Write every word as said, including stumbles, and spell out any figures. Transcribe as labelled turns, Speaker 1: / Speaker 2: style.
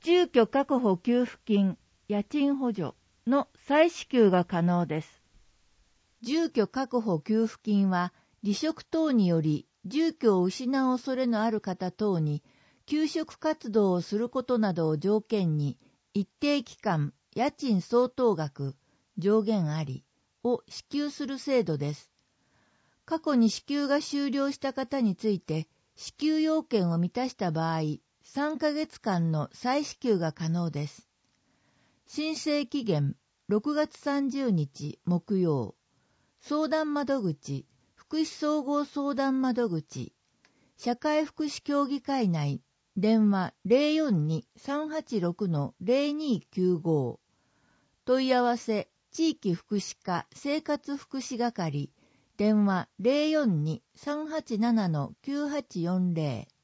Speaker 1: 住居確保給付金、家賃補助の再支給が可能です。住居確保給付金は、離職等により住居を失う恐れのある方等に、求職活動をすることなどを条件に、一定期間、家賃相当額、上限あり、を支給する制度です。過去に支給が終了した方について、支給要件を満たした場合、さんかげつかんの再支給が可能です。申請期限、ろくがつさんじゅうにち木曜。相談窓口、福祉総合相談窓口、社会福祉協議会内、電話 ゼロよんに さんはちろく ゼロにきゅうご。問い合わせ、地域福祉課生活福祉係、電話 ゼロよんに さんはちなな きゅうはちよんゼロ。